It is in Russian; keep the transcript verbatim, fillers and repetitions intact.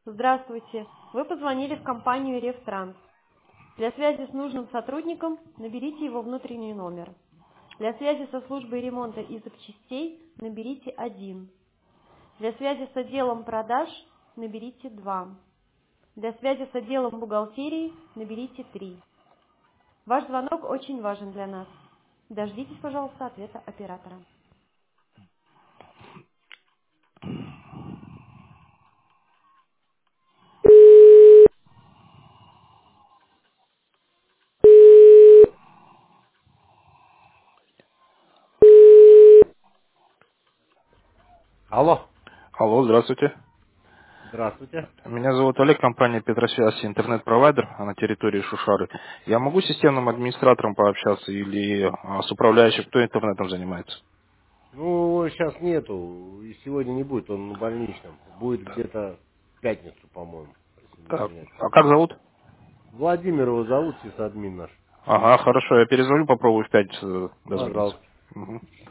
Здравствуйте. Вы позвонили в компанию Ревтранс. Для связи с нужным сотрудником наберите его внутренний номер. Для связи со службой ремонта и запчастей наберите один. Для связи с отделом продаж наберите два. Для связи с отделом бухгалтерии наберите три. Ваш звонок очень важен для нас. Дождитесь, пожалуйста, ответа оператора. Алло, Алло, здравствуйте. здравствуйте. Меня зовут Олег, компания Петросвязь, интернет-провайдер на территории Шушары. Я могу с системным администратором пообщаться или а, с управляющим, кто интернетом занимается? Ну, сейчас нету, и сегодня не будет, он на больничном. Будет где-то в пятницу, по-моему, если не Так, изменять а память. как зовут? Владимир его зовут, сисадмин наш. Ага, хорошо, я перезвоню, попробую в пятницу дозвониться. Пожалуйста. Мгм.